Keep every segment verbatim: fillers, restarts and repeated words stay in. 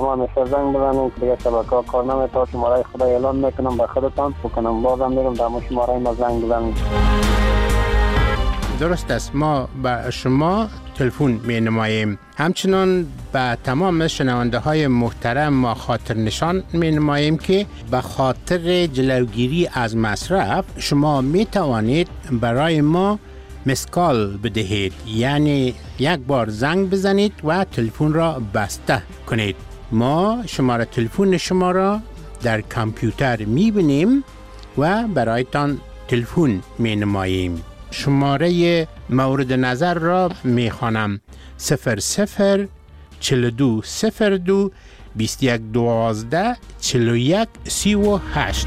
ما همیشه زنگ بزنید دیگه شبکه ها کار نمیتونه. شماره خدا اعلان میکنم به خودتان بکنم بازم میگم در مورد شماره ما زنگ بزنید. درست است، ما به شما تلفن می نماییم. همچنان به تمام شنونده های محترم ما خاطر نشان می نماییم که به خاطر جلوگیری از مصرف شما می توانید برای ما مسکال بدهید، یعنی یک بار زنگ بزنید و تلفن را بسته کنید. ما شماره تلفن شما را در کامپیوتر می بینیم و برایتان تلفن می نماییم. شماره مورد نظر را می خوانم: صفر صفر چهل و دو صفر دو بیست و یک دوازده چهل و یک سی و هشت.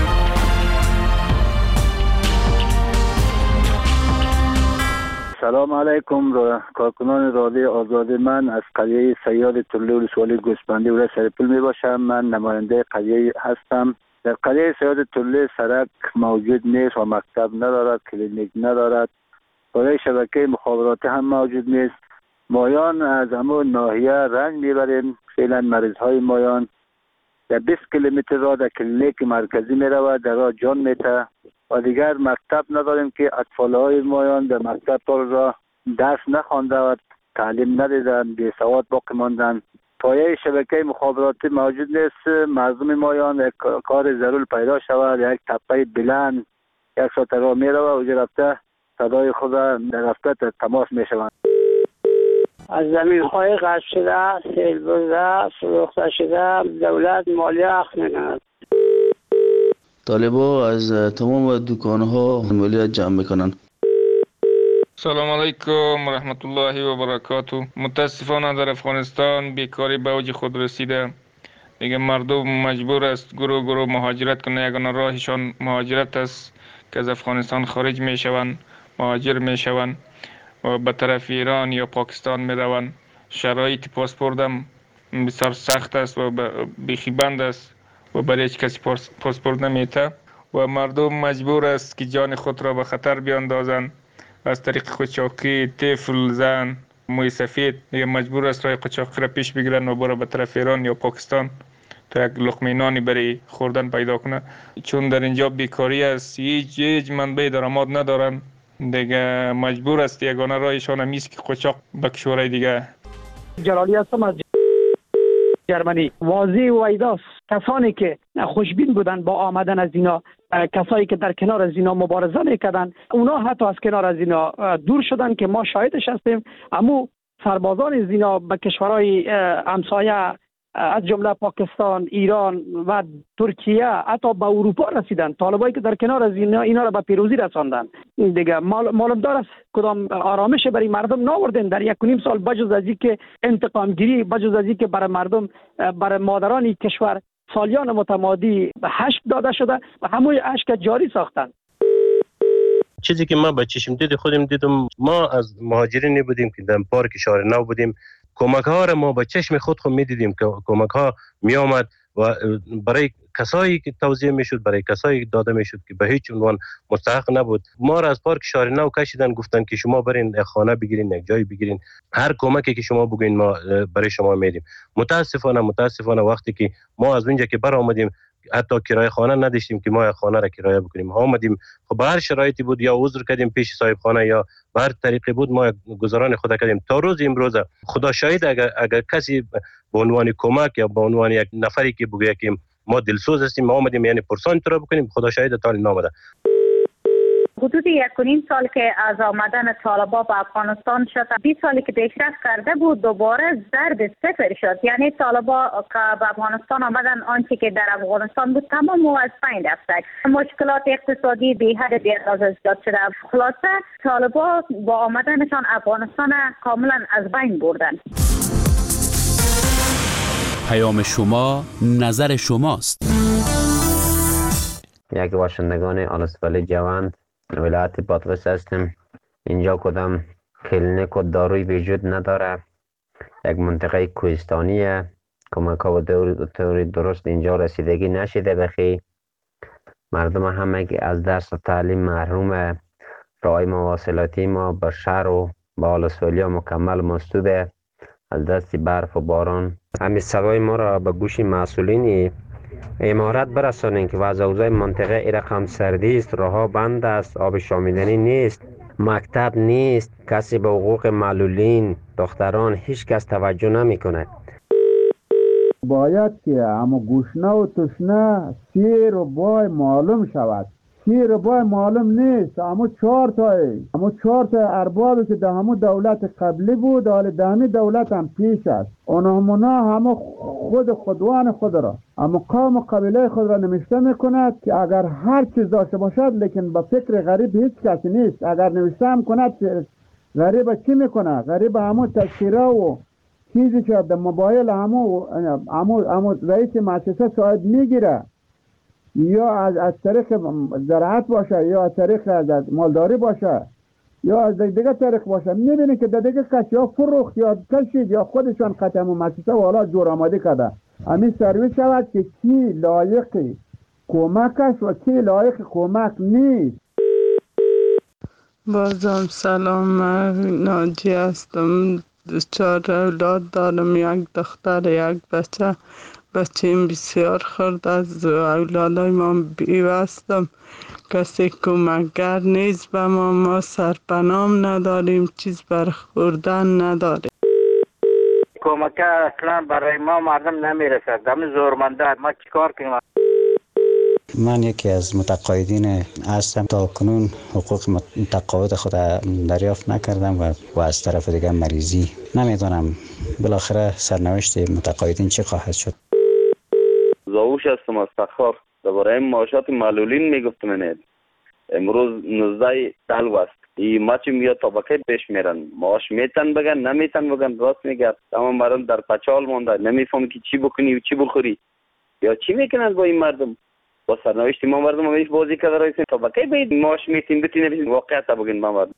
سلام علیکم را کارکنان رادیو آزادی. من از قریه سیاد طله ولسوالی گوسفندی ولایت سرپل می باشم. من نماینده قریه هستم. در قریه سیاد طله سرک موجود نیست و مکتب ندارد، کلینیک ندارد، برای شبکه مخابراتی هم موجود نیست. مایان از همون ناحیه رنج میبریم. فعلا مریض های مایان در بیست کیلومتر راه در کلینیک مرکزی می رود، در راه جان میته و دیگر مکتب نداریم که اطفال های مایان در مکتب را درس نخوانده و تعلیم ندیدن، بی سواد باقی ماندن. پایه شبکه مخابراتی موجود نیست. مردم مایان یک کار ضرور پیدا شود، یک تپه بلند یک ساعت راه می رود و رفته صدای خود در رفته تماس می شوند. از زمین های غصب شده، سیل برده، سوخته شده، دولت مالیه اخذ می‌کند. طالبا از تمام دکان‌ها مالیات جمع میکنن. سلام علیکم و رحمت الله و برکاته. متاسفانه در افغانستان بیکاری به اوج خود رسیده. دیگه مردم مجبور است گروه گروه مهاجرت کنه. یگانه راهشان مهاجرت است که از افغانستان خارج میشوند، مهاجر میشوند و به طرف ایران یا پاکستان میروند. شرایط پاسپورت هم بسیار سخت است و بیخی بند است و برای هیچ کسی پاسپورت نمیته و مردم مجبور است که جان خود را به خطر بیاندازند از طریق قاچاقی. طفل، زن، موی سفید دیگه مجبور است راه قاچاقی را پیش بگیرن و برای به طرف ایران یا پاکستان تا یک لقمه نانی برای خوردن پیدا کنه. چون در اینجا بیکاری است، هیچ هیچ منبع درآمد ندارن، دیگه مجبور است یگانه راهشان هم است که قاچاق به کشورهای دیگه. جلالی هستم از جرمنی. واضح و ایداست کسانی که خوشبین بودن با آمدن از اینا، کسایی که در کنار از اینا مبارزه میکردن، اونا حتی از کنار از اینا دور شدن که ما شاهدش هستیم. اما سربازان از اینا به کشورهای همسایه از جمله پاکستان، ایران و ترکیه، حتی به اروپا رسیدن. طالبایی که در کنار از اینا اینا را به پیروزی رساندن. دیگه معلوم دار است کدام آرامش برای مردم ناوردن در یک و نیم سال، بجز از اینکه انتقام گیری، بجز از اینکه برای مردم، برای مادران کشور سالیان متمادی هشت داده شده و همون اشک جاری ساختن. چیزی که ما با چشم دید خودم دیدم، ما از مهاجرین بودیم که در پارک شهر نو بودیم. کمک ها را ما با چشم خود خود می دیدیم که کمک ها می آمد و برای کسایی که توزیع می شد، برای کسایی داده می شد که به هیچ عنوان مستحق نبود. ما را از پارک شهر نو کشیدن، گفتن که شما برین یک خانه بگیرین، یک جای بگیرین، هر کمکی که شما بگین ما برای شما میدیم. متاسفانه متاسفانه وقتی که ما از اونجا که بر آمدیم حتی کرایه خانه نداشتیم که ما خانه را کرایه بکنیم. ما آمدیم خب به هر شرایطی بود، یا عذر کردیم پیش صاحب خانه یا به هر طریقی بود ما گزاران خود کردیم. تا روز امروز خدا شاهد اگر, اگر کسی به عنوان کمک یا به عنوان یک نفری که بگه که ما دلسوز هستیم ما آمدیم یعنی پرسان تو را بکنیم، خدا شاهد تا نامده. حدود یک و نیم سال که از آمدن طالبان به افغانستان شد، بیست سالی که پیشرفت کرده بود دوباره ضرب صفر شد. یعنی طالبان که به افغانستان آمدن آنچه که در افغانستان بود تمام از بین رفت. مشکلات اقتصادی بی حد بی اندازه زیاد شده. خلاصه طالبان با آمدنشان افغانستان کاملا از بین بردن. پیام شما نظر شماست. یک باشندگان آلسولی جوان ولایت بادغیس هستیم. اینجا کدام کلینیک و داروی وجود نداره. یک منطقه کوهستانیه. کمک ها و طور درست اینجا رسیدگی نشده. بخی مردم همه از درس و تعلیم محرومه. راه مواصلاتی ما به شهر و به آلسولی مکمل مسدوده. از دست برف و باران. همین صدای ما را به گوش مسئولین امارات برسانید که وضع اوضاع منطقه این رقم سردی است، راهها بند است، آب شامیدنی نیست، مکتب نیست، کسی به حقوق معلولین دختران هیچ کس توجه نمی کند. باید که اما گوشنه و تشنه سیر و بای معلوم شود. سیر و بای معلوم نیست. اما چهار تایی اما چهار تا اربابی که در همون دولت قبلی بود حال دهمی دولت هم پیش است. اونها همه خود خودوان خود را اما قوم و قبیله خود را نوشته میکند که اگر هر چیز داشته باشد لیکن با فکر غریب هیچ کسی نیست. اگر نوشته هم کند غریب چی میکنه؟ غریب همون تذکیره و چیزی که در موبایل همو همو همو رئیس مؤسسه شاید میگیره، یا از از طریق زراعت باشه یا از طریق از مالداری باشه یا از دیگه طریق باشه، میبینی که دیگه کسی یا فروخت یا کشید یا خودشان قطعه مؤسسه و حالا جور آماده کرده. همین سرویس شود که کی لایق کمک است و کی لایق کمک نیست. بازم سلام، من ناجی هستم. چهار اولاد دارم، یک دختر یک بچه. بچه بسیار خرد از اولادای ما بیوستم. کسی کمکگر نیست به ما، ما سرپنام نداریم، چیز برخوردن نداریم. کمک اصلا برای ما مردم نمیرسد. دم زورمنده ما چیکار کنیم؟ من یکی از متقاعدین هستم. تا کنون حقوق متقاعد خود دریافت نکردم و, و از طرف دیگه مریضی. نمیدونم بالاخره سرنوشت متقاعدین چه خواهد شد. زاوش هستم از تخار. درباره معاشات معلولین میگفتم. من امروز نوزده سال است. این ما چی میاد طبقه پیش میرن، معاش میتن بگن نمیتن بگن، راست میگه. تمام مردم در پچال مونده، نمیفهم که چی بکنی و چی بخوری یا چی میکنن با این مردم. با سرنوشت ما مردم همیش بازی کرده رایسین طبقه بید معاش میتین بتین واقعیت بگین ما مردم.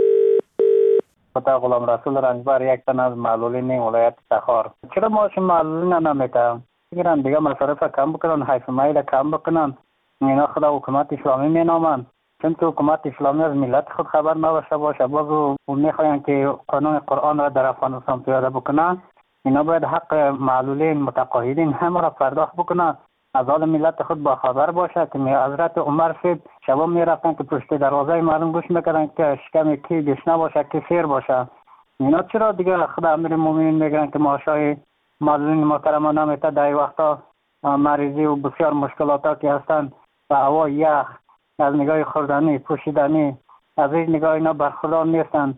خدا غلام رسول رنجبر، یک تن از معلولین ولایت تخار. چرا معاش معلولین نمیتن؟ میگن دیگه مصارف کم بکنن، حیث مایل کم بکنن. اینا خدا حکومت اسلامی مینامن، چون که حکومت اسلامی از ملت خود خبر نباشه باشه. باز میخواین که قانون قرآن را در افغانستان پیاده بکنن. اینا باید حق معلولین متقاعدین همه را پرداخت بکنن، از حال ملت خود با خبر باشه. که حضرت عمر شد شبا میرفتن که پشت دروازه مردم گوش میکردن که شکم کی گشنه باشه که سیر باشه. اینا چرا دیگه خدا امیرالمومنین میگن که معاشای معلولین محترم نمیته؟ در وقتا مریضی و بسیار مشکلاتا که هستن و هوا یخ، از نگاه خوردنی پوشیدنی از این نگاه اینا برخوردار نیستند.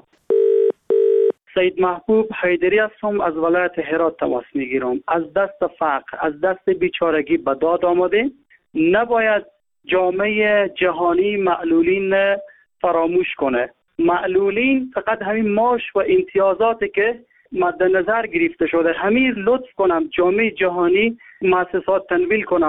سید محبوب حیدری هستم، از ولایت هرات تماس میگیرم. از دست فقر، از دست بیچارگی به داد آمده. نباید جامعه جهانی معلولین فراموش کنه. معلولین فقط همین معاش و امتیازاتی که مد نظر گرفته شده، همین لطف کنم جامعه جهانی مؤسسات تنویل کنم.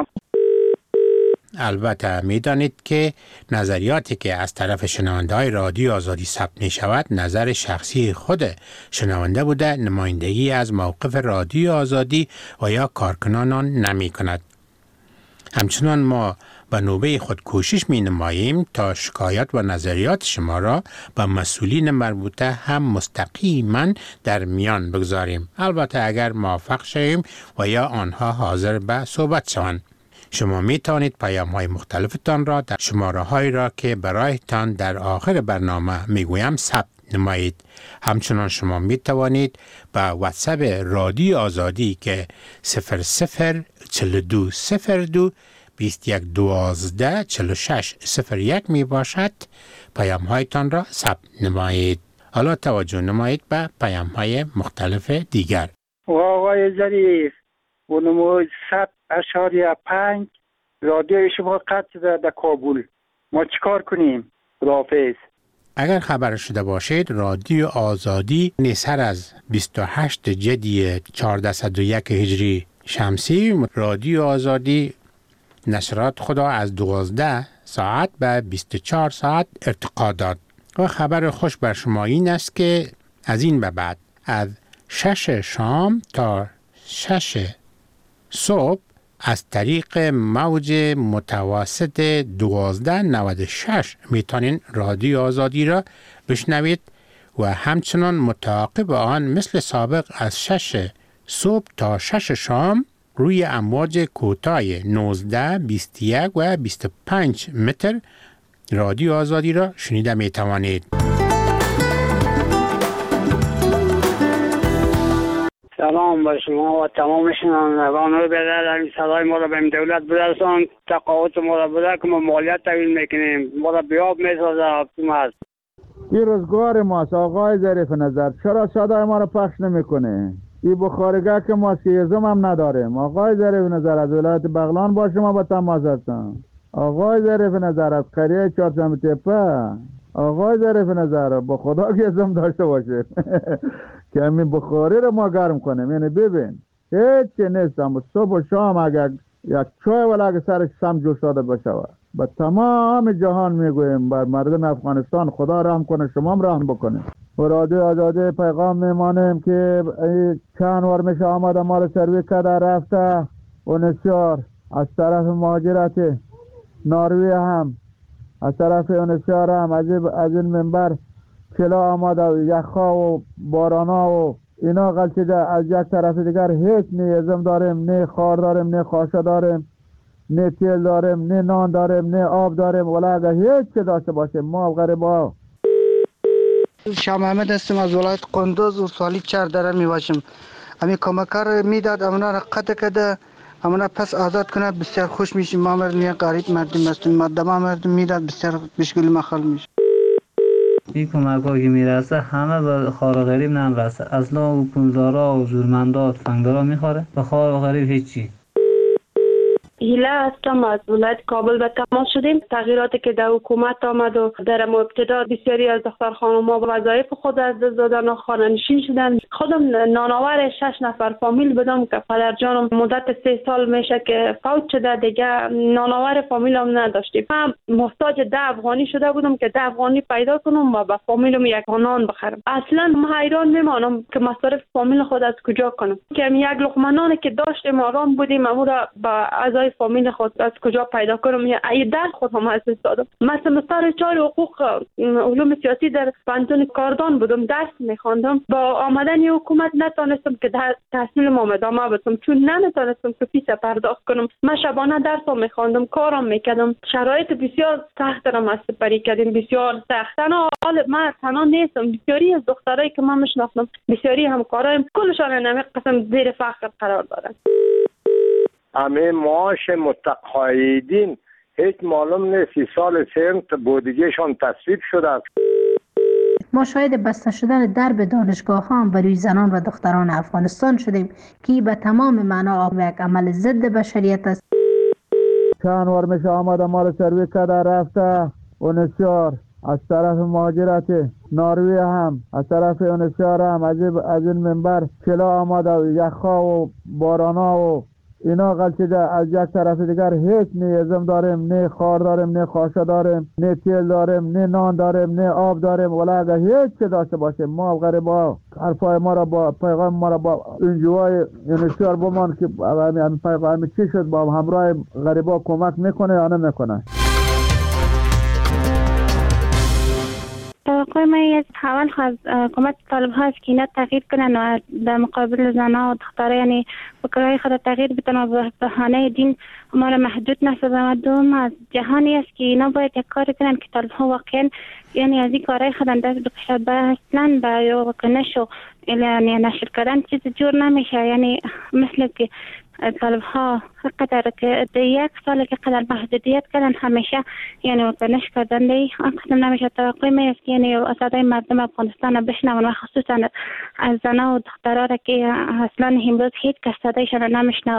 البته میدانید که نظریاتی که از طرف شنونده های رادیو آزادی ثبت می شود نظر شخصی خود شنونده بوده، نمایندگی از موقف رادیو آزادی و یا کارکنانان نمی کند. همچنان ما به نوبه خود کوشش می نماییم تا شکایات و نظریات شما را به مسئولین مربوطه هم مستقیما در میان بگذاریم، البته اگر موافق شویم و یا آنها حاضر به صحبت شوند. شما می توانید پیام های مختلفتان را در شماره هایی را که برایتان در آخر برنامه می گویم ثبت نمایید. همچنان شما می توانید به واتساپ رادیو آزادی که صفر صفر چهل و دو صفر دو بیست و یک دوازده چهل و شش صفر یک می باشد پیام هایتان را ثبت نمایید. حالا توجه نمایید به پیام های مختلف دیگر. آقای ظریف، ونمو صد اشاریه پنج رادیو شما قطع شده در کابل، ما چیکار کنیم؟ خداحافظ. اگر خبر شده باشید رادیو آزادی نیسر از بیست و هشت جدی چهارصد و یک هجری شمسی، رادیو آزادی نشرات خدا از دوازده ساعت به بیست و چهار ساعت ارتقا داد. و خبر خوش بر شما این است که از این به بعد از شش شام تا شش صبح از طریق موج متوسط دوازده نود و شش میتونین رادیو آزادی را بشنوید و همچنان متعاقب آن مثل سابق از شش صبح تا شش شام روی امواج کوتاه نوزده، بیست و یک و بیست و پنج متر رادیو آزادی را شنیده می توانید. سلام به شما و تمام شنوندگان رو بدر این صدای ما را به این دولت برسان، تقاعد ما را بده که ما مالیات تحویل میکنیم، ما را بیاب میسازه حکومت. این روزگار ماست آقای ظریف نظر، چرا صدای ما را پخش نمیکنه؟ این بخارگاه که ما سیزم هم نداریم. آقای ظریف نظر از ولایت بغلان با شما با تماس هستم. آقای ظریف نظر از قریه چهارشنبه تپه. آقای ظریف نظر با خدا که ازم داشته باشه که همین بخاری رو ما گرم کنیم. یعنی ببین هیچ چی نیستم، صبح و شام اگر یک چای ولی اگر سرش سم جوش داده بشه با تمام جهان میگویم بر مردم افغانستان خدا رحم کنه، شما هم رحم بکنه. و رادیو آزادی پیغام میمانیم که چند وار میشه آمده مال سروی کده رفته و نسیار از طرف مهاجرت ناروی هم از طرف نسیار هم از این منبر کلا آمده و یخا و بارانا و اینا غلطیده. از یک طرف دیگر هیچ نه ازم داریم، نه خار داریم، نه خاشه داریم، نه تیل داریم، نه نان داریم، نه آب داریم. ولی اگر هیچ چه داشته باشیم ما غریبا. شاه محمد هستم از ولایت قندوز و سالی چهار دره می باشم. امی کمکار میداد امنا را قطع کده، امنا پس آزاد کنه، بسیار خوش میشیم. ما مردم غریب مردم هستیم، مردم مردم میداد بسیار بشکل مخال میشه. این کمک ها که میرسه همه به خار و غریب نمیرسه، اصلا حکومتدارا و زورمندا و تفنگدارا میخوره، به خار و غریب هیچی. هیله هستم از ولایت کابل به تماس شدیم. تغییراتی که در حکومت آمد و در ابتدا بسیاری از دختر خانم‌ها وظایف خود از دست دادن و خانه‌نشین شدن. خودم نانآور شش نفر فامیل بودم که پدرجانم مدت سه سال میشه که فوت شده، دیگه نانآور فامیلم نداشتیم. من محتاج ده افغانی شده بودم که ده افغانی پیدا کنم و به فامیلم یک نان بخرم. اصلا من حیران میمانم که مصارف فامیل خود از کجا کنم، که یک لقمه نانی که داشتیم آرام بودیم اما را با اعضای فامیل خود از کجا پیدا کنم. یا ای در خود هم از دادم. مثلا مستر چهار حقوق علوم سیاسی در پانتون کاردان بودم، درس میخواندم. با آمدن حکومت نتونستم که تحصیل ما ادامه بدم، چون نمیتونستم که فیس پرداخت کنم. من شبانه درس میخواندم، کارم میکردم. شرایط بسیار سخت را ما سپری کردیم، بسیار سخت. تنها حال من تنها نیستم، بسیاری از دخترایی که من میشناختم، بسیاری همکارایم، کلشان نمی قسم زیر فقر قرار دارن. همه معاش متقاعدین هیچ معلوم نیست سال سیم بودجهشان تصویب شده. ما شاهد بسته شدن درب دانشگاه ها برای زنان و دختران افغانستان شدیم که به تمام معنا یک عمل ضد بشریت است. چند وار میشه آمده مال سروی کده رفته و نسیار از طرف مهاجرت ناروی هم از طرف نسیار هم از این منبر کلا آمده و یخا و بارانا و اینا غلطیده. از یک طرف دیگر هیچ نه ازم داریم، نه خار داریم، نه خاشه داریم، نه تیل داریم، نه نان داریم، نه آب داریم. ولی اگر هیچ چه داشته باشیم ما غریبا حرفای ما را با پیغام ما را با انجوای یونیسیار بمان که همین پیغام چی شد با همراه غریبا کمک میکنه یا نمیکنه. توقع من از حوال خواست حکومت طالب ها است که اینا تغییر کنن و در مقابل زنها و دختره یعنی فکرهای خود تغییر بدن و به بهانه دین ما را محدود نسازن. و دوم از جهانی است که اینا باید یک کار کنن که طالب ها واقعا یعنی از این کارهای خود دست بکشد. با اصلا با یا کنش و یعنی نشر کردن چیز جور نمیشه. یعنی مثل که طالب ها قدر که یک سال که قدر محدودیت کردن همیشه یعنی وکنش کردن دی قسم نمیشه. توقع می است یعنی صدای مردم افغانستان بشنون و خصوصا از زنها و دخترها را که اصلا امروز هیچ کس صدایشان نمیشنوه.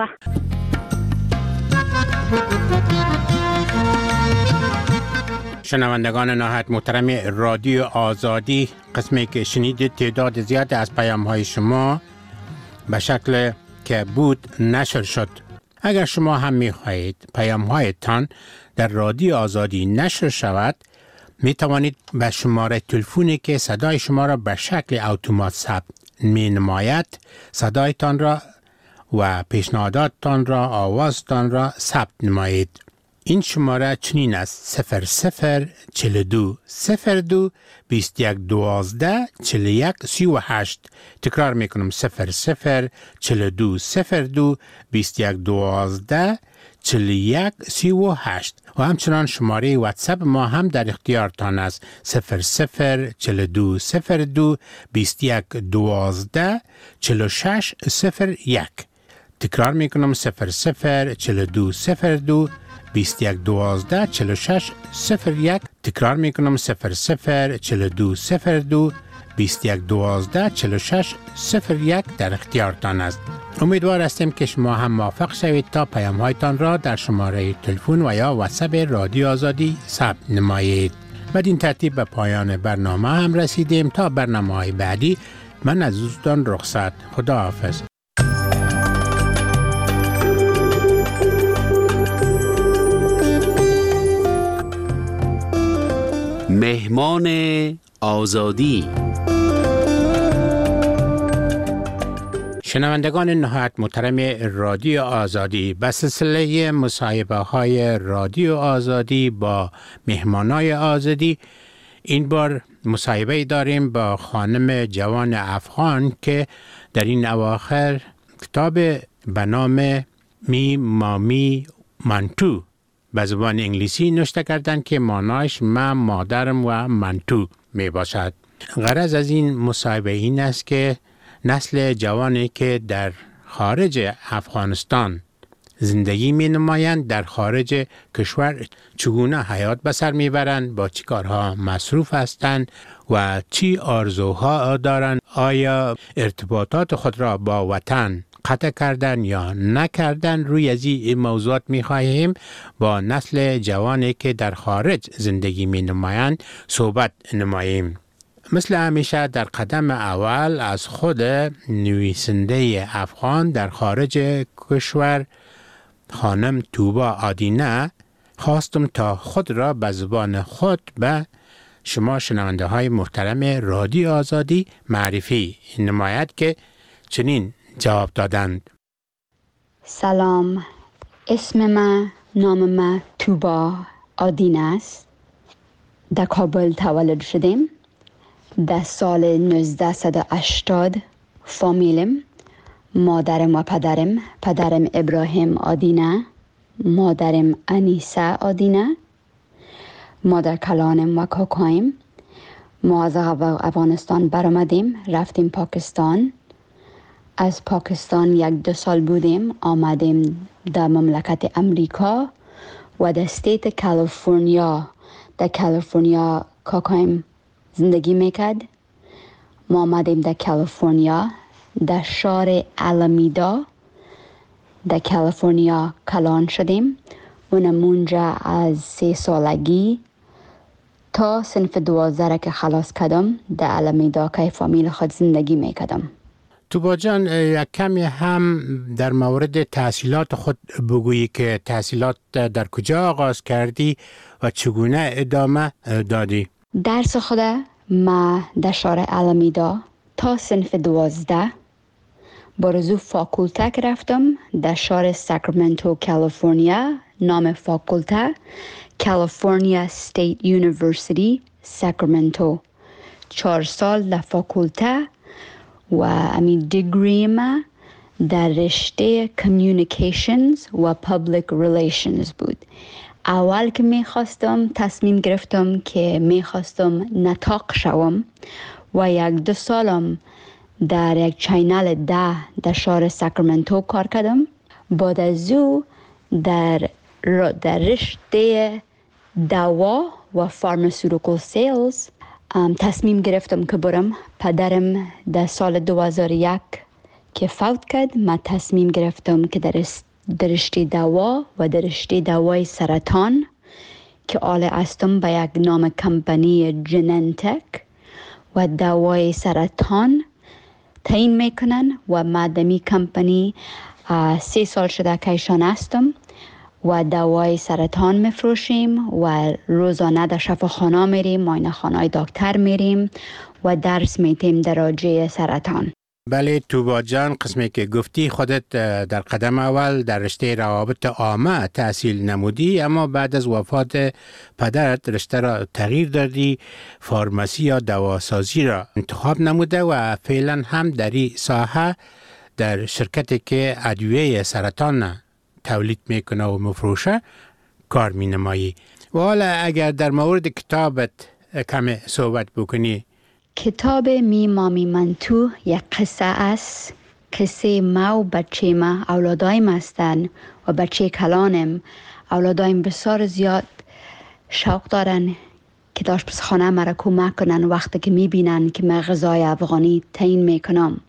شنوندگان نهایت محترم رادیو آزادی، قسمی که شنیدید تعداد زیاد از پیام های شما به شکل که بود نشر شد. اگر شما هم می خواهید پیام هایتان در رادیو آزادی نشر شود، می توانید به شماره تلفنی که صدای شما را به شکل اتومات ثبت می نماید صدایتان را و پیشنهاداتتان را، آوازتان را ثبت نمایید. این شماره چنین است: صفر صفر چل دو صفر دو بیست یک دوازده چل یک سی و هشت. تکرار میکنم: صفر صفر چل دو صفر دو بیست یک دوازده چل یک سی و هشت. و همچنان شماره واتساپ ما هم در اختیارتان است: صفر صفر چل دو صفر دو بیست یک دوازده چل شش صفر یک. تکرار میکنم: صفر صفر چل دو صفر دو بیست یک دوازده چل شش صفر یک. تکرار میکنم: صفر صفر چل دو صفر دو بیست یک دوازده چل شش صفر یک در اختیارتان است. امیدوار هستیم که شما هم موفق شوید تا پیام هایتان را در شماره تلفن و یا واتساپ رادیو آزادی ثبت نمایید. بدین ترتیب به پایان برنامه هم رسیدیم. تا برنامه های بعدی من از دوستان رخصت. خدا حافظ. مهمان آزادی. شنوندگان نهایت محترم رادیو آزادی، به سلسله مصاحبه های رادیو آزادی با مهمانای آزادی، این بار مصاحبه داریم با خانم جوان افغان که در این اواخر کتاب به نام می مامی منتو به زبان انگلیسی نوشته کردند که معنایش من مادرم و منتو می باشد. غرض از این مصاحبه این است که نسل جوانی که در خارج افغانستان زندگی می نمایند در خارج کشور چگونه حیات بسر می برند، با چی کارها مصروف هستند و چی آرزوها دارند، آیا ارتباطات خود را با وطن قطع کردن یا نکردن. روی از این موضوعات می خواهیم با نسل جوانی که در خارج زندگی می نمایند صحبت نماییم. مثل همیشه در قدم اول از خود نویسنده افغان در خارج کشور خانم توبا آدینه خواستم تا خود را به زبان خود به شما شنونده های محترم رادیو آزادی معرفی نماید که چنین جواب دادند: سلام، اسم من نام من توبا آدینه است. در کابل تولد شدیم. در سال نوزده و هشتاد فامیلم، مادرم و پدرم، پدرم ابراهیم آدینه، مادرم انیسه آدینه، مادر کلانم و کاکایم. ما از افغانستان برآمدیم، رفتیم پاکستان. از پاکستان یک دو سال بودیم، آمدیم در مملکت امریکا و در استیت کالیفرنیا. در کالیفرنیا کاکایم زندگی میکرد. ما آمدیم در کالیفرنیا، در شهر آلامیدا در کالیفرنیا کلان شدیم. اونم اونجا از سه سالگی تا صنف دوازده که خلاص کردم در آلامیدا که فامیل خود زندگی میکردم. توبا جان، یک کمی هم در مورد تحصیلات خود بگویی که تحصیلات در کجا آغاز کردی و چگونه ادامه دادی؟ درس خود ما در شهر آلامیدا تا صنف دوازده برزو فاکولته که رفتم در شهر ساکرامنتو کالیفرنیا. نام فاکولته کالیفرنیا استیت یونیورسیتی ساکرامنتو. چهار سال در فاکولته و امی دیگری ما در رشته کمیونیکیشنز و پابلیک ریلیشنز بود. اول که می خواستم تصمیم گرفتم که می خواستم نطاق شوم و یک دو سالم در یک چینل ده در شهر ساکرامنتو کار کردم. بعد از او در در رشته دوا و فارماسیوتیکال سیلز تصمیم گرفتم که برم. پدرم در سال دو هزار و یک که فوت کرد، من تصمیم گرفتم که در در رشته دوا و در رشته دوای سرطان که آل هستم به یک نام کمپانی جننتک و دوای سرطان تعیین میکنن و ما دمی کمپانی سه سال شده که ایشان هستم و دوای سرطان میفروشیم و روزانه در شفاخانه میریم، معاینه خانه دکتر میریم و درس میتیم در راجع سرطان. بله توبا جان، قسمی که گفتی خودت در قدم اول در رشته روابط عامه تحصیل نمودی، اما بعد از وفات پدرت رشته را تغییر دادی، فارماسی یا دواسازی را انتخاب نموده و فعلا هم در این ساحه در شرکتی که ادویه سرطان تولید میکنه و مفروشه کار می نمایی. و حالا اگر در مورد کتابت کم صحبت بکنی. کتاب می مامی من تو یک قصه است. قصه ما و بچه ما، اولادایم هستن و بچه کلانم. اولادایم بسیار زیاد شوق دارن که داشت پس خانه مرا کمک کنن وقتی که می بینن که من غذای افغانی تعیین میکنم.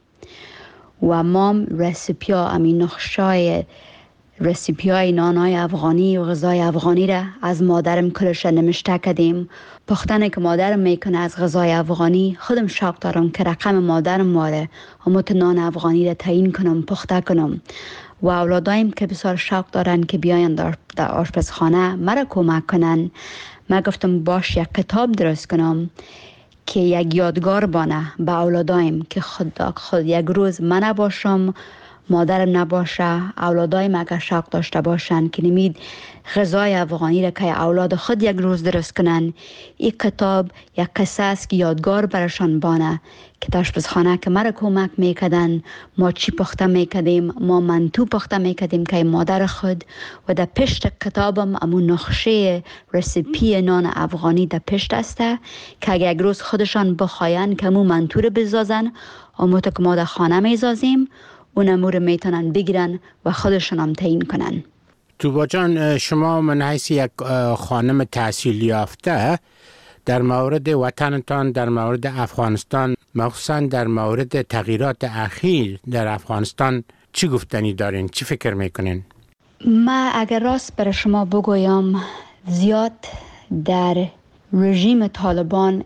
و مام رسیپیا امین نقشای رسیپیای نانای افغانی و غذای افغانی را از مادرم کلش نمشته کردیم. پختنه که مادرم میکنه از غذای افغانی خودم شوق دارم که رقم مادرم ماره همون نان افغانی را تعیین کنم، پخته کنم. و اولادایم که بسیار شوق دارن که بیاین در, در آشپزخانه مرا کمک کنن. من گفتم باش یک کتاب درست کنم که یک یادگار بانه به اولادایم که خود, خود یک روز من نباشم، مادرم نباشه، اولادایم اگر شوق داشته باشن که نمید غذای افغانی را که اولاد خود یک روز درست کنن. این کتاب یک قصه است که یادگار برشان بانه که در آشپزخانه که مرا کمک میکردن، ما چی پخته میکردیم، ما منتو پخته میکردیم که مادر خود. و در پشت کتابم امون نقشه رسیپی نان افغانی در پشت است که اگر یک روز خودشان بخواین که امون منتو رو بزازن، امون که ما در خانه میزازیم اون امور میتونن بگیرن و خودشون هم تعیین کنن. توبا جان، شما من حیث یک خانم تحصیل یافته در مورد وطنتان، در مورد افغانستان، مخصوصا در مورد تغییرات اخیر در افغانستان چی گفتنی دارین؟ چی فکر میکنین؟ ما اگر راست برای شما بگویم زیاد در رژیم طالبان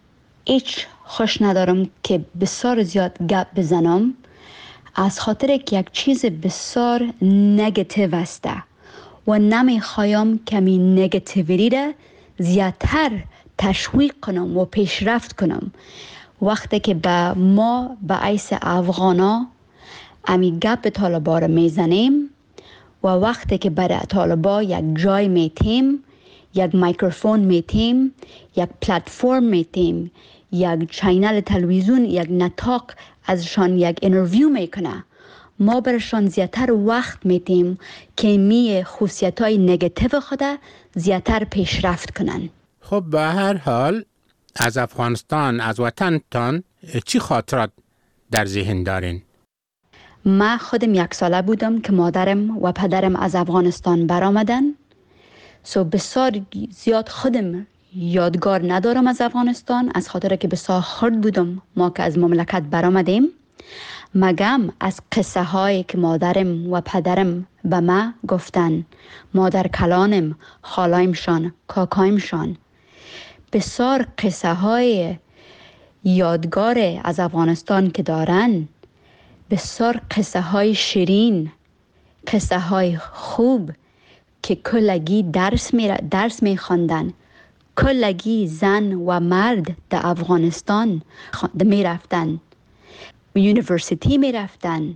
هیچ خوش ندارم که بسیار زیاد گپ بزنم، از خاطر که یک چیز بسیار نگاتیو است و نمیخوایم کمی نگاتیویتی را زیادتر تشویق کنم و پیشرفت کنم. وقتی که به ما به ایس افغانا امی گپ طالبا را میزنیم و وقتی که برای طالبا یک جای میتیم، یک میکروفون میتیم، یک پلتفرم میتیم، یک چینل تلویزیون، یک نطاق ازشان یک اینترویو میکنه، ما برشان زیادتر وقت میتیم که می خصوصیت های نگاتیو خود زیادتر پیشرفت کنن. خب به هر حال از افغانستان، از وطنتان چی خاطرات در ذهن دارین؟ من خودم یک ساله بودم که مادرم و پدرم از افغانستان برآمدن. سو بسیار زیاد خودم یادگار ندارم از افغانستان، از خاطر که بسیار خرد بودم ما که از مملکت برآمدیم. مگم از قصه هایی که مادرم و پدرم به ما گفتن، مادر کلانم، خالایمشان، کاکایمشان، بسیار قصه های یادگار از افغانستان که دارن، بسیار قصه های شیرین، قصه های خوب که کلگی درس می درس می خواندن. کلگی زن و مرد در افغانستان می رفتن، یونیورسیتی می رفتن.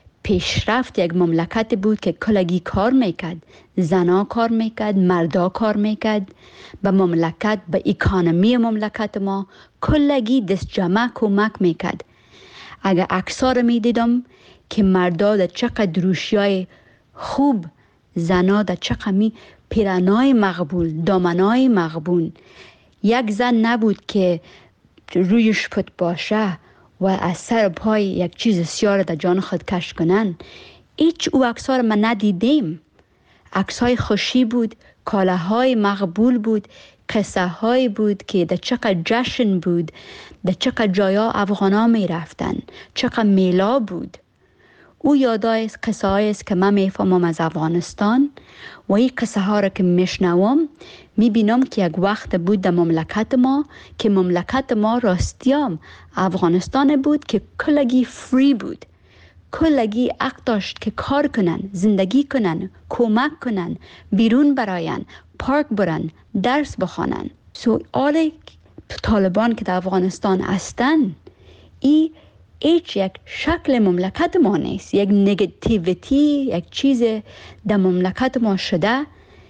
پیشرفت یک مملکت بود که کلگی کار میکرد، زنا کار میکرد، مردا کار میکرد. به مملکت، به اکانومی مملکت ما کلگی دست جمع کمک میکرد. اگر اکثر می دیدم که مردا در چقدر روشیای خوب، زنا در چقدر می پیرنای مقبول، دامنای مقبول. یک زن نبود که رویش پت باشه و از سر پای یک چیز سیاه در جان خود کش کنن. هیچ او اکثر من ندیدیم. عکس‌های خوشی بود، کالاهای مقبول بود، قصه های بود که در چقدر جشن بود، در چقدر جایا افغانا می رفتن، چقدر میلا بود. او یادای است، قصه های است که من می فهمم از افغانستان و این قصه ها را که می شنوم می بینم که یک وقت بود در مملکت ما که مملکت ما راستیام افغانستان بود که کلگی فری بود، کلگی حق داشت که کار کنن، زندگی کنن، کمک کنن، بیرون براین، پارک برن، درس بخوانن. سو آل طالبان که در افغانستان هستن، ای هیچ یک شکل مملکت ما نیست. یک نگتیویتی، یک چیز در مملکت ما شده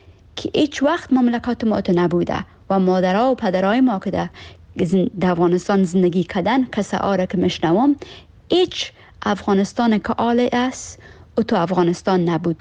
که هیچ وقت مملکت ما تو نبوده و مادرها و پدرهای ما که در افغانستان زندگی کردن کسی آره که میشنوم، هیچ افغانستان که آله است او تو افغانستان نبود.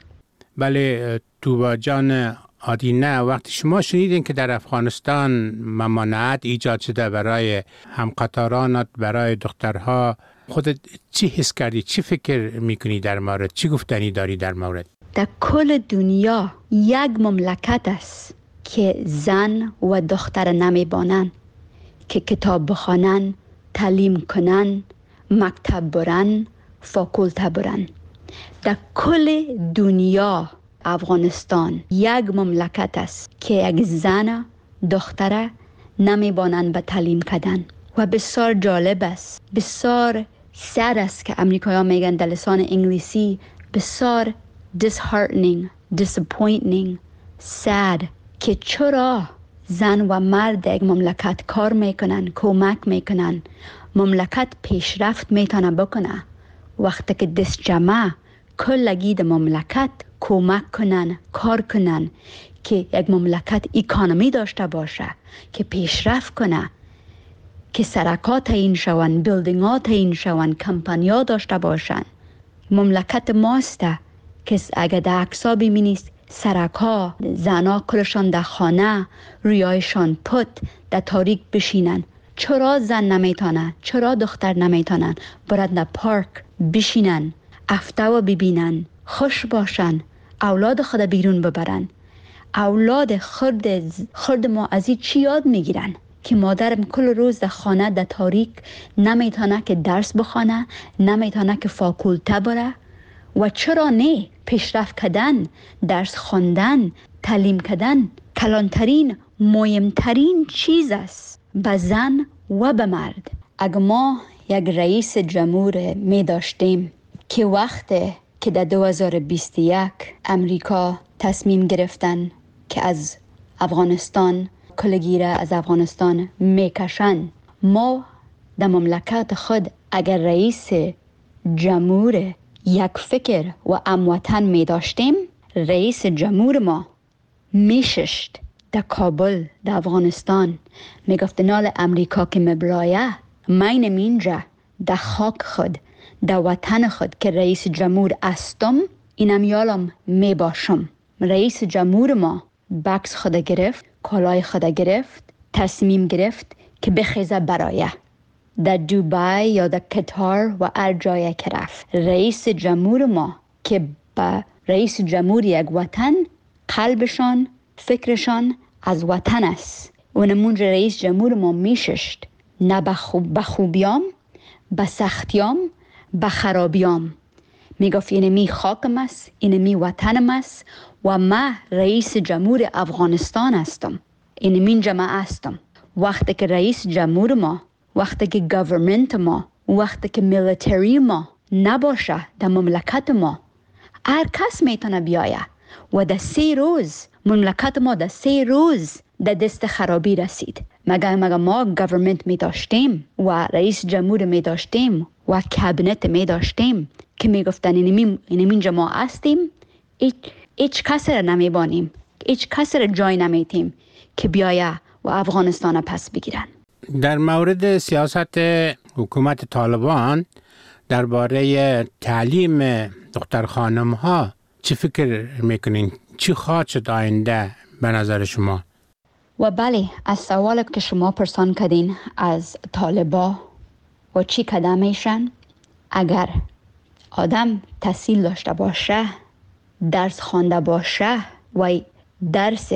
بله توبا جان آدینه، وقتی شما شنیدین که در افغانستان ممانعت ایجاد شده برای همقطارانت، برای دخترها، خودت چی حس کردی؟ چی فکر میکنی در مورد؟ چی گفتنی داری در مورد؟ در کل دنیا یک مملکت است که زن و دختر نمیبانن که کتاب بخوانن، تعلیم کنن، مکتب برن، فاکولته برن. در کل دنیا افغانستان یک مملکت است که یک زن دختر نمیبانن به تعلیم کردن و بسیار جالب است، بسیار سر است که امریکایی ها میگن در لسان انگلیسی بسیار disheartening, disappointing, sad که چرا زن و مرد یک مملکت کار میکنن، کمک میکنن، مملکت پیشرفت میتونه بکنه وقتی که دست جمع کلگی در مملکت کمک کنن، کار کنن که یک مملکت اکانومی داشته باشه، که پیشرفت کنه، که سرکات این شون، بیلدینگات این شون، کمپانیا داشته باشن. مملکت ماسته که اگر در عکس‌ها ببینید سرکا زنا کلشان در خانه، رویایشان پت در تاریک بشینن. چرا زن نمیتونن؟ چرا دختر نمیتونن برد در پارک بشینن، هفته و ببینن، خوش باشن، اولاد خود بیرون ببرن؟ اولاد خرد خرد ما از این چی یاد میگیرن؟ که مادرم کل روز در خانه در تاریک نمیتونه که درس بخونه، نمیتونه که فاکولته بره. و چرا نه؟ پیشرفت کردن، درس خواندن، تعلیم کردن کلانترین، مهمترین چیز است به زن و به مرد. اگر ما یک رئیس جمهور می داشتیم که وقتی که در دو هزار و بیست و یک امریکا تصمیم گرفتن که از افغانستان کلگیره از افغانستان میکشن، ما در مملکت خود اگر رئیس جمهور یک فکر و اموطن می داشتیم، رئیس جمهور ما میششت در کابل در افغانستان میگفت نال امریکا که مبلایه من اینجا در خاک خود در وطن خود که رئیس جمهور استم، اینم یالم می باشم. رئیس جمهور ما بکس خود گرفت، کالای خود گرفت، تصمیم گرفت که بخیزه برایه در دوبای یا در قطر و هر جایی که رفت. رئیس جمهور ما که با رئیس جمهور یک وطن قلبشان، فکرشان از وطن است. و نمونج رئیس جمهور ما میششت نه به خوبیام، به سختیام، به خرابیام. میگفت اینمی خاکم است، اینمی وطنم است و ما رئیس جمهور افغانستان هستم، اینمی جمع هستم. وقتی که رئیس جمهور ما، وقتی که گورنمنت ما، وقتی که میلیتری ما نباشه در مملکت ما، هر کس میتونه بیایه و در سه روز مملکت ما در سه روز در دست خرابی رسید. مگر مگر ما گورنمنت می داشتیم و رئیس جمهور می داشتیم و کابینت می داشتیم که می گفتن اینمی اینمی ما هستیم، هیچ هیچ کس را نمی بانیم، هیچ کس را جای نمیتیم که بیایه و افغانستان پس بگیرن. در مورد سیاست حکومت طالبان درباره تعلیم دختر خانم ها چی فکر میکنین؟ چی خواهد شد آینده به نظر شما؟ و بله، از سوال که شما پرسان کردین از طالبا و چی کدام میشن، اگر آدم تحصیل داشته باشه، درس خوانده باشه و درس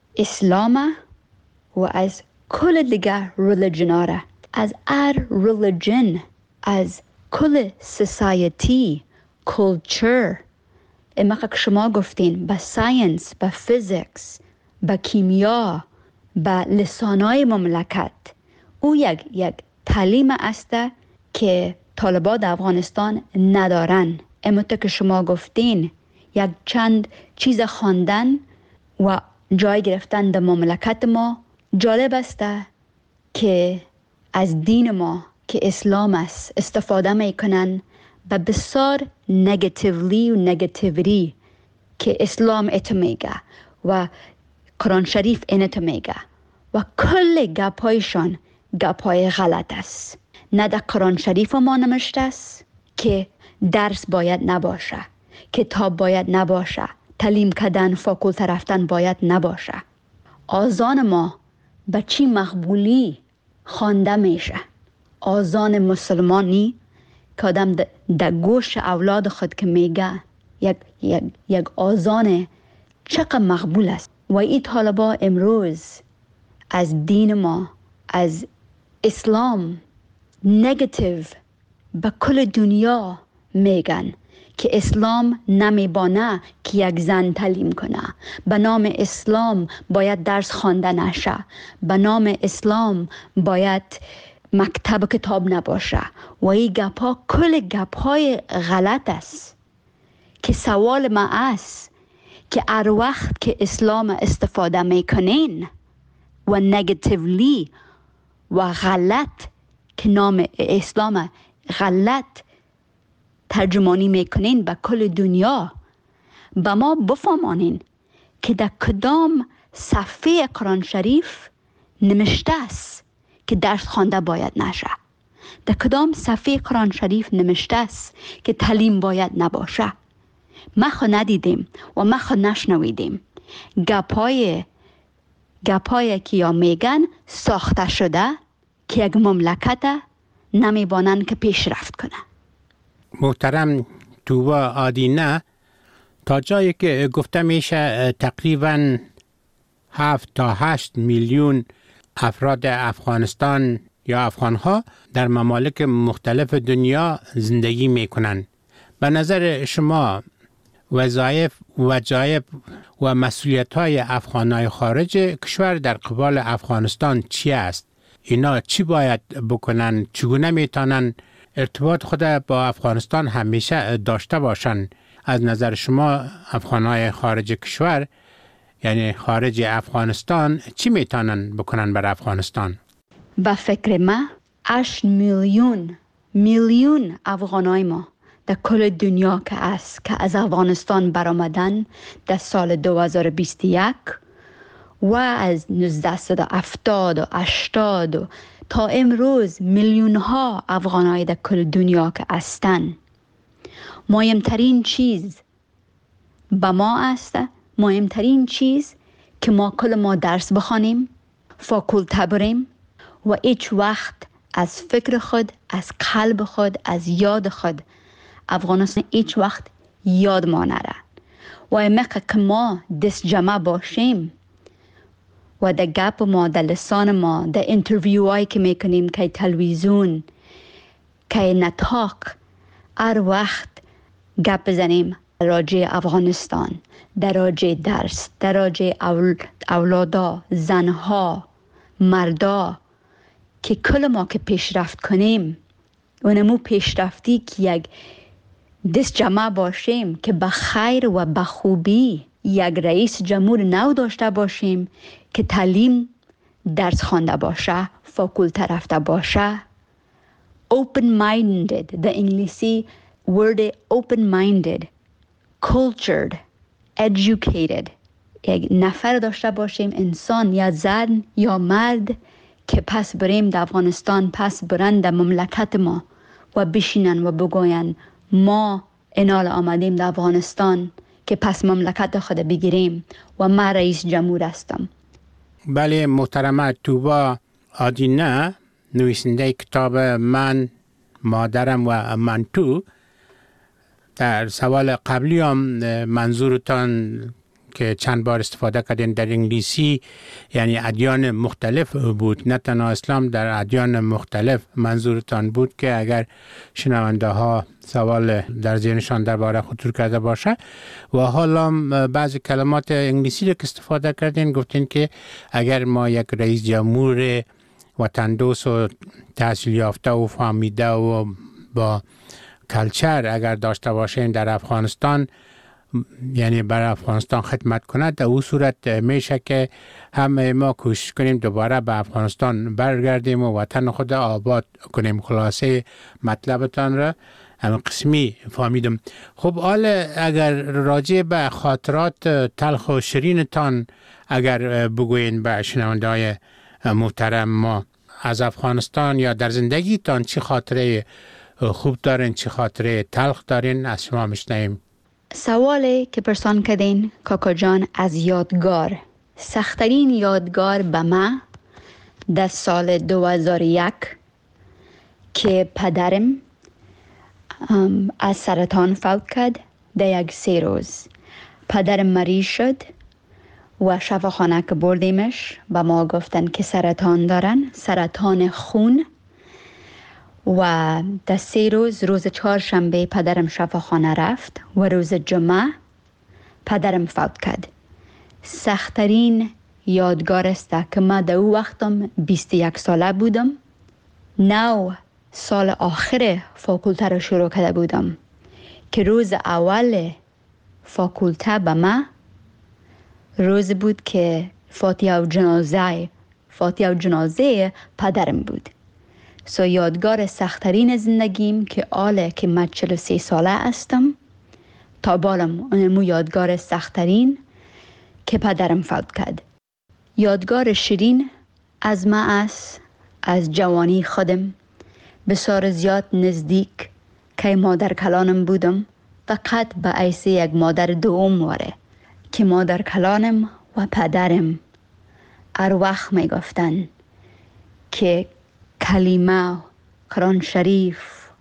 اسلام و از کل دیگر ریلیجن، از هر ریلیجن، از کل سوسایتی، کلچر، اما که شما گفتین با ساینس، با فیزیکس، با کیمیا، با لسانای مملکت، او یک یک تعلیم است که طالبان در افغانستان ندارن. اما که شما گفتین یک چند چیز خواندن و جای گرفتن در مملکت ما. جالب است که از دین ما که اسلام است استفاده میکنن به بسیار نگاتیولی و نگاتیویتی که اسلام اتو میگه و قرآن شریف اینتو میگه و کل گپایشان گپای غلط است. نه در قرآن شریف ما نمشته است که درس باید نباشه، کتاب باید نباشه، تعلیم کردن فاکولته رفتن باید نباشه. آذان ما به چی مقبولی خوانده میشه؟ آذان مسلمانی که آدم در گوش اولاد خود که میگه یک, یک, یک آذان چقدر مقبول است. و این طالبا امروز از دین ما، از اسلام نگاتیو به کل دنیا میگن که اسلام نمیبانه که یک زن تعلیم کنه، به نام اسلام باید درس خوانده نشه، به نام اسلام باید مکتب کتاب نباشه و این گپا کل گپای غلط است. که سوال ما است که هر وقت که اسلام استفاده میکنین و نگاتیولی و غلط که نام اسلام غلط ترجمانی میکنین به کل دنیا، به ما بفهمانین که در کدام صفحه قرآن شریف نمشته است که درس خوانده باید نشه، در کدام صفحه قرآن شریف نمشته است که تعلیم باید نباشه. ما خو ندیدیم و ما خو نشنویدیم. گپای گپای که یا میگن ساخته شده که یک مملکت نمیبانن که پیشرفت کنه. محترم توبا آدینه، تا جایی که گفته میشه تقریباً هفت تا هشت میلیون افراد افغانستان یا افغانها در ممالک مختلف دنیا زندگی میکنن. به نظر شما وظایف وجایب و مسئولیت های افغانای خارج کشور در قبال افغانستان چی است؟ اینا چی باید بکنن؟ چگونه میتونن ارتباط خود با افغانستان همیشه داشته باشن؟ از نظر شما افغانای خارج کشور، یعنی خارج افغانستان، چی میتونن بکنن بر افغانستان؟ با فکر ما هشت میلیون میلیون افغانای ما در کل دنیا که است که از افغانستان برآمدن در سال دو هزار و بیست و یک و از نوزده هفتاد و هشتاد و تا امروز میلیون ها افغانای در کل دنیا که هستن. مهمترین چیز با ما است، مهمترین چیز که ما کل ما درس بخوانیم، فاکولته بریم و هیچ وقت از فکر خود، از قلب خود، از یاد خود افغانستان هیچ وقت یاد ما نره. و امکه که ما دست جمع باشیم و در گپ ما، در لسان ما، در انترویو هایی که میکنیم، که تلویزیون، که نطاق، هر وقت گپ بزنیم راجع افغانستان، در راجع درس، در راجع اول، اولادا، زنها، مردا، که کل ما که پیشرفت کنیم و نمو پیشرفتی که یک دست جمع باشیم که به خیر و به خوبی یک رئیس جمهور نو داشته باشیم که تعلیم درس خوانده باشه، فاکولته رفته باشه، open minded، در انگلیسی word open minded، cultured، educated، یک نفر داشته باشیم، انسان یا زن یا مرد که پس بریم در افغانستان، پس برند در مملکت ما و بشینن و بگوین ما انال آمدیم در افغانستان که پس مملکت خود بگیریم و من رئیس جمهور هستم. بله محترمه توبا آدینه، نویسنده کتاب من، مادرم و من تو، در سوال قبلی هم منظورتان که چند بار استفاده کردین در انگلیسی، یعنی ادیان مختلف بود، نه تنها اسلام، در ادیان مختلف منظورتان بود که اگر شنونده ها سوال در ذهنشان درباره خطور کرده باشه. و حالا بعضی کلمات انگلیسی رو که استفاده کردین، گفتین که اگر ما یک رئیس جمهور وطن دوست و تحصیل یافته و فهمیده و با کلچر اگر داشته باشین در افغانستان یعنی برای افغانستان خدمت کنه، در او صورت میشه که همه ما کوشش کنیم دوباره به افغانستان برگردیم و وطن خود آباد کنیم. خلاصه مطلبتان را هم قسمی فهمیدم. خب حال اگر راجع به خاطرات تلخ و شیرینتان اگر بگوین به شنونده های محترم ما از افغانستان یا در زندگیتان چه خاطره خوب دارین، چه خاطره تلخ دارین، از شما میشنویم. سوالی که پرسان کردین کاکا جان از یادگار، سخترین یادگار به من در سال دو هزار و یک که پدرم از سرطان فوت کرد. در یک سه روز پدرم مریض شد و شفاخانه که بردیمش به ما گفتن که سرطان دارن، سرطان خون. و در سه روز، روز چهارشنبه پدرم شفاخانه رفت و روز جمعه پدرم فوت کرد. سخترین یادگار است که من در او وقتم بیست و یک ساله بودم. نو سال آخر فاکولته رو شروع کرده بودم که روز اول فاکولته به من روز بود که فاتحه و جنازه فاتحه و جنازه پدرم بود. سو یادگار سخترین زندگیم که آله که من چهل و سه ساله هستم تا بالم اونمو یادگار سخترین که پدرم فوت کرد. یادگار شیرین از من است از جوانی خودم بسیار زیاد نزدیک که مادر کلانم بودم، فقط به حیث یک مادر دوم واره که مادر کلانم و پدرم هر وقت می گفتن که کلمه، قرآن شریف،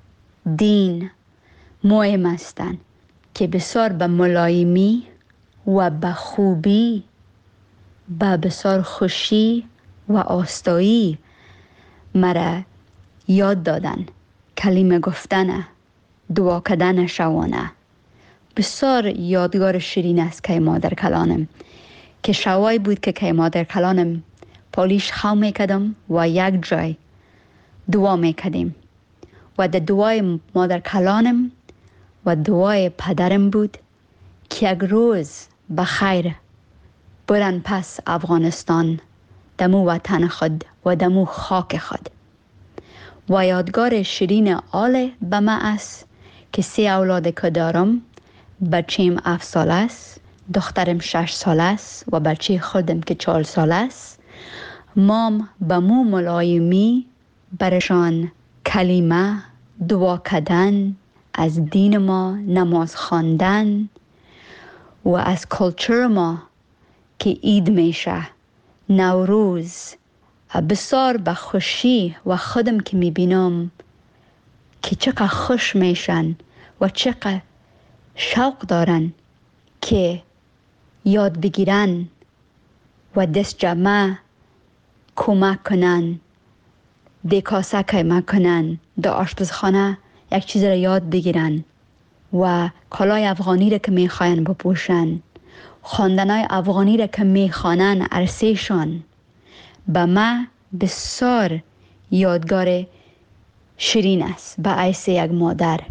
دین مهم هستند که بسیار به ملایمی و به خوبی، به بسیار خوشی و آستایی مرا یاد دادن. کلمه گفتن، دعا کردن شوانه بسیار یادگار شیرین است که مادر کلانم که شوای بود که که مادر کلانم پالیش خو میکدم و یک جای دعا میکدیم و در دعای مادر کلانم و دعای پدرم بود که یک روز بخیر برن پس افغانستان، دمو وطن خود و دمو خاک خود. و یادگار شیرین آله به من است که سه اولاد که دارم، بچیم هفت ساله است، دخترم شش ساله است و بچه خودم که چهار ساله است. مام به مو ملایمی برشان کلمه، دعا کردن از دین ما، نماز خواندن و از کلچر ما که عید میشه، نوروز، بسیار به خوشی و خودم که میبینم که چقدر خوش میشن و چقدر شوق دارن که یاد بگیرن و دست جمع کمک کنن، دکاسه کمک کنن، در آشپزخانه یک چیز را یاد بگیرن و کالای افغانی را که میخواین بپوشن، خواندنای افغانی را که میخوانن عرصهشان. به من بسیار یادگار شیرین است به حیث یک مادر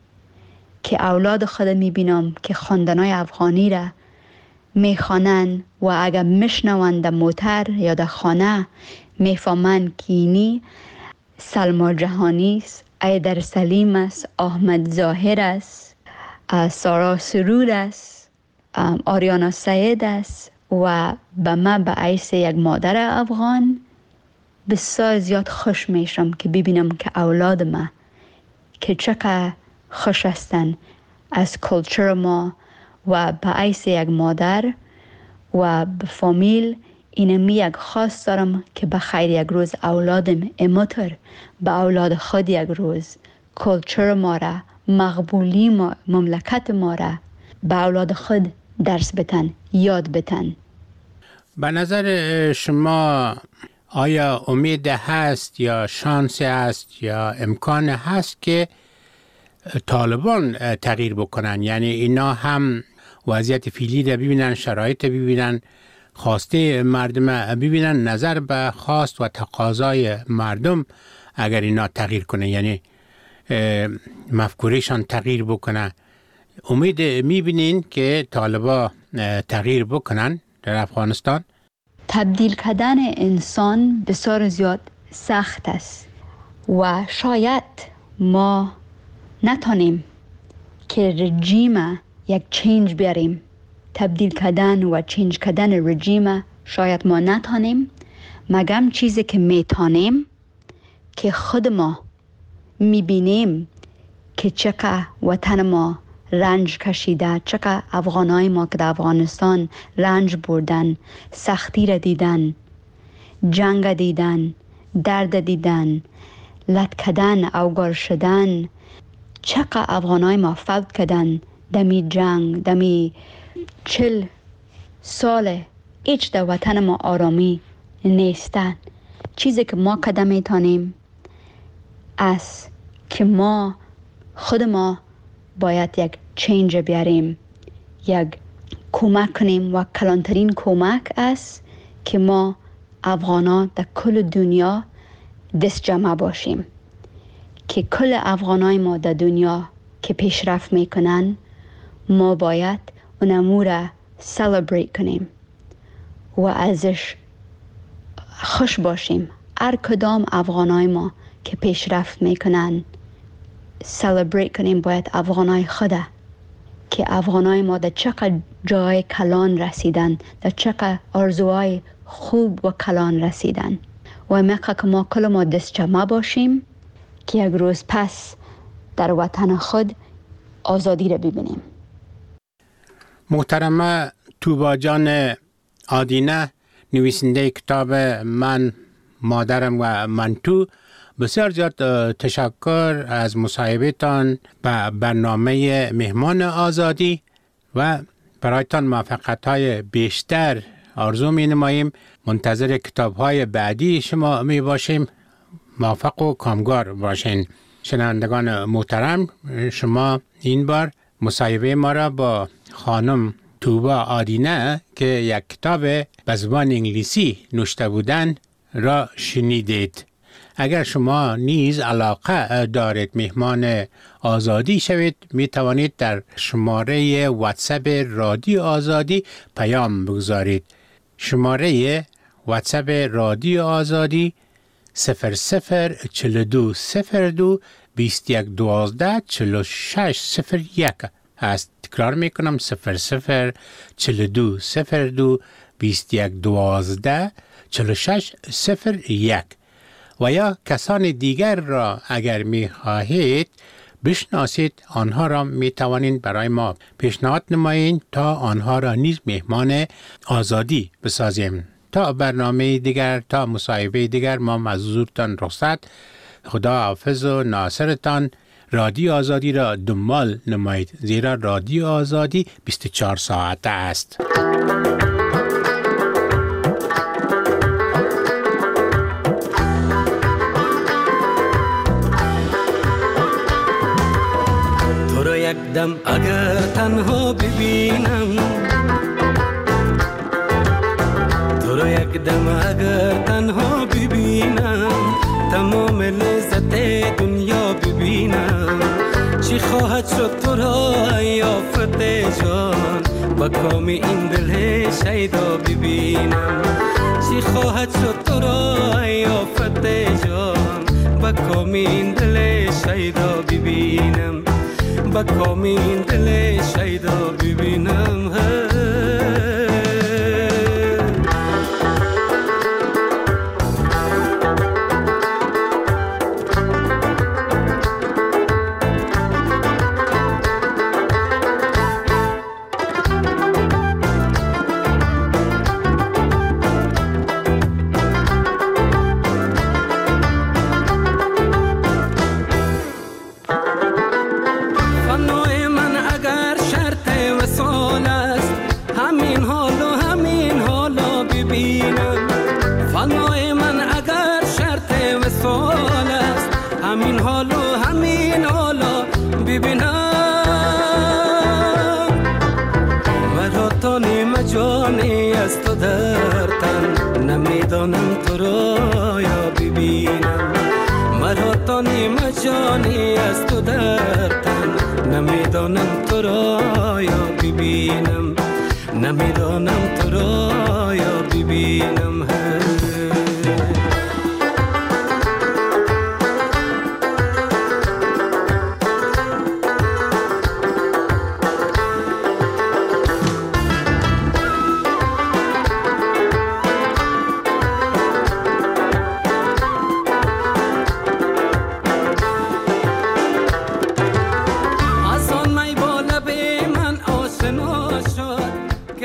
که اولاد خود میبینم که خواندنای افغانی را میخوانن و اگر میشنوند در موتر یا در خانه میفهمن که اینی سلما جهانی است، ایدر سلیم است، احمد ظاهر است، سارا سرور است، آریانا سید است. و به من به حیث یک مادر افغان بسیار زیاد خوش میشم که ببینم که اولاد ما که چقدر خوش هستن از کلچر ما و به حیث یک مادر و به فامیل. اینمی یک خواست دارم که به خیر یک روز اولادم امتر به اولاد خود یک روز کلچر ما را، مقبولی ما، مملکت ما را به اولاد خود درس بتن، یاد بتن. به نظر شما آیا امید هست یا شانس هست یا امکان هست که طالبان تغییر بکنن؟ یعنی اینا هم وضعیت فعلی را ببینن، شرایط ببینن، خواسته مردم ببینن، نظر به خواست و تقاضای مردم اگر اینا تغییر کنه، یعنی مفکورشان تغییر بکنه، امید میبینین که طالبا تغییر بکنن در افغانستان؟ تبدیل کردن انسان بسیار زیاد سخت است و شاید ما نتونیم که رژیم یک چینج بیاریم. تبدیل کردن و چینج کردن رژیم شاید ما نتونیم، مگم چیزی که میتونیم که خود ما میبینیم که چقدر وطن ما رنج کشیده، چقدر افغانای ما که در افغانستان رنج بردن، سختی را دیدن، جنگ دیدن، درد دیدن، لط کردن، اوگار شدن، چقدر افغانای ما فوت کردن دمی جنگ، دمی چل سال هیچ در وطن ما آرامی نیستن. چیزی که ما قدم میتونیم است که ما خود ما باید یک چینج بیاریم، یک کمک کنیم و کلانترین کمک است که ما افغانا در کل دنیا دست جمع باشیم، که کل افغانای ما در دنیا که پیشرفت میکنن ما باید اون امور را سلبریت کنیم و ازش خوش باشیم. هر کدام افغانای ما که پیشرفت میکنن سلبریت کنیم. باید افغانای خوده که افغانای ما در چقدر جای کلان رسیدن، در چقدر آرزوهای خوب و کلان رسیدن و میخواه که ما کل ما دست جمع باشیم که یک روز پس در وطن خود آزادی را ببینیم. محترمه توبا جان آدینه، نویسنده کتاب من، مادرم و من تو، بسیار زیاد تشکر از مصاحبه‌تان به برنامه مهمان آزادی و برایتان موفقیت‌های بیشتر آرزو می‌نماییم. منتظر کتاب‌های بعدی شما می باشیم. موفق و کامگار باشین. شنوندگان محترم، شما این بار مصاحبه ما را با خانم توبا آدینه که یک کتاب به زبان انگلیسی نوشته بودند را شنیدید. اگر شما نیز علاقه دارید مهمان آزادی شوید، می توانید در شماره واتساپ رادیو آزادی پیام بگذارید. شماره واتساپ رادیو آزادی صفر صفر چل دو صفر دو بیست یک دوازده چل و شش صفر یک است. تکرار میکنم صفر صفر چل دو صفر دو بیست یک دوازده چل و شش صفر یک. و یا کسان دیگر را اگر می خواهید بشناسید، آنها را می توانید برای ما پیشنهاد نمایید تا آنها را نیز مهمان آزادی بسازیم. تا برنامه دیگر، تا مصاحبه دیگر، ما از حضورتان رخصت. خدا حافظ و ناصرتان. رادیو آزادی را دنبال نمایید، زیرا رادیو آزادی بیست و چهار ساعته است. تو را یک دم اگر تنها ببینم، تو را یک دم اگر تنها ببینم، تمام لذت دنیا ببینم. چی خواهد شد تو را یافت جان، با کام این دل شیدا ببینم. چی خواهد شد تو را یافت جان، با کام این دل شیدا ببینم. با کام این دل شیدا ببینم. جانی از تو در تن، نمیدانم تو را یا ببینم. مرا تا نیم جانی از تو در تن، نمیدانم تو را یا ببینم، نمیدانم تو را یا ببینم.